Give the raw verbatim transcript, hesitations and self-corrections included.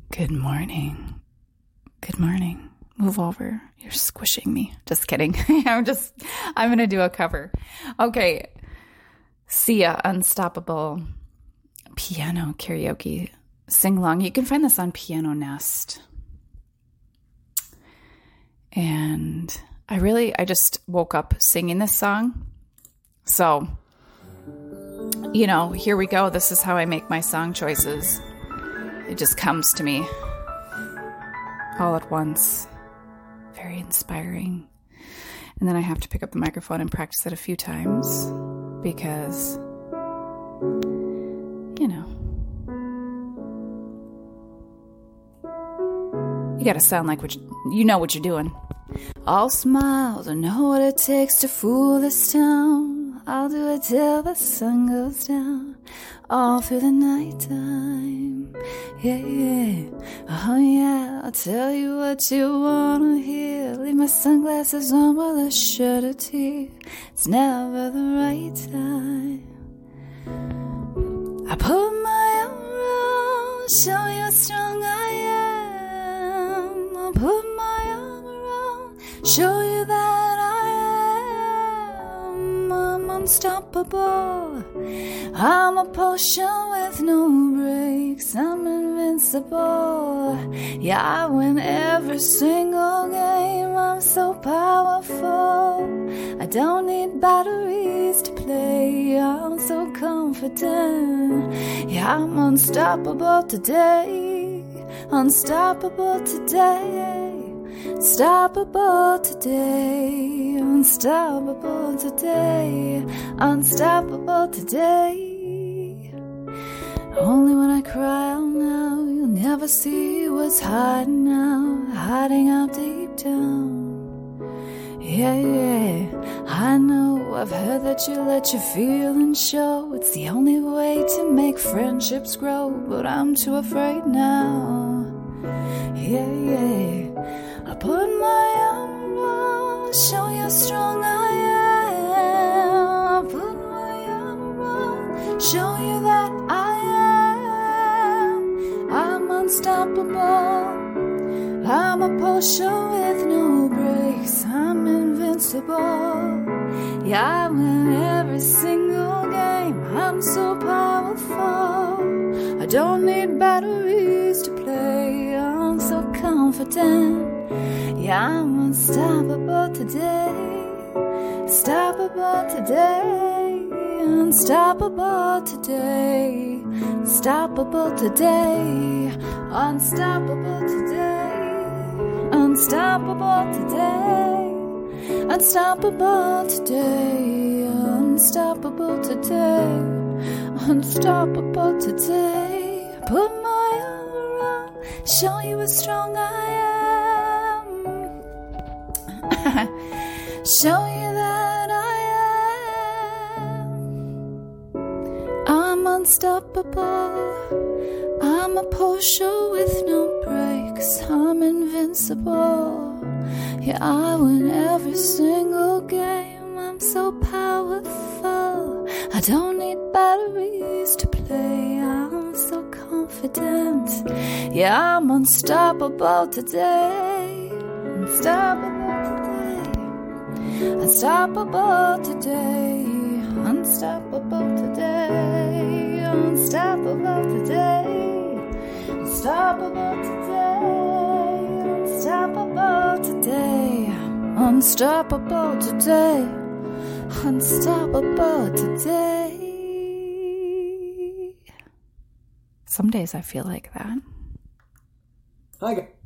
Good morning. Good morning. Move over. You're squishing me. Just kidding. I'm just, I'm going to do a cover. Okay. Sia, Unstoppable piano karaoke sing along. You can find this on Piano Nest. And I really, I just woke up singing this song. So, you know, here we go. This is how I make my song choices. It just comes to me all at once. Very inspiring. And then I have to pick up the microphone and practice it a few times because, you know, you gotta sound like what you, you know what you're doing. All smiles, I know what it takes to fool this town. I'll do it till the sun goes down, all through the nighttime. Yeah, yeah, oh yeah, I'll tell you what you wanna hear. Leave my sunglasses on while I shed a tear. It's never the right time. I put my arm around, show you how strong I am. I'll put my arm around, show you that I am. I'm unstoppable. I'm a potion with no breaks. I'm invincible. Yeah, I win every single game. I'm so powerful. I don't need batteries to play. I'm so confident. Yeah, I'm unstoppable today. Unstoppable today. Unstoppable today. Unstoppable today. Unstoppable today. Only when I cry out now, you'll never see what's hiding out, hiding out deep down. Yeah, yeah, I know, I've heard that you let your feelings show. It's the only way to make friendships grow, but I'm too afraid now. Yeah, yeah, I put my arm around, show you how strong I am. I put my arm around, show you that I am. I'm unstoppable. I'm a potion with no breaks. I'm invincible. Yeah, I win every single game. I'm so powerful. I don't need batteries to play. I'm so confident. Yeah, I'm unstoppable today. Unstoppable today. Unstoppable today. Unstoppable today. Unstoppable today. Unstoppable today. Unstoppable today. Unstoppable today. Unstoppable today. Put my arm around, show you how strong I am. Show you that I am. I'm unstoppable. I'm a potion with no breaks. I'm invincible. Yeah, I win every single game. I'm so powerful. I don't need batteries to play. I'm so confident. Yeah, I'm unstoppable today. Unstoppable today. Unstoppable today. Unstoppable today. Unstoppable today. Unstoppable today. Unstoppable today. Unstoppable today. Unstoppable today. Some days I feel like that. Hi, guys.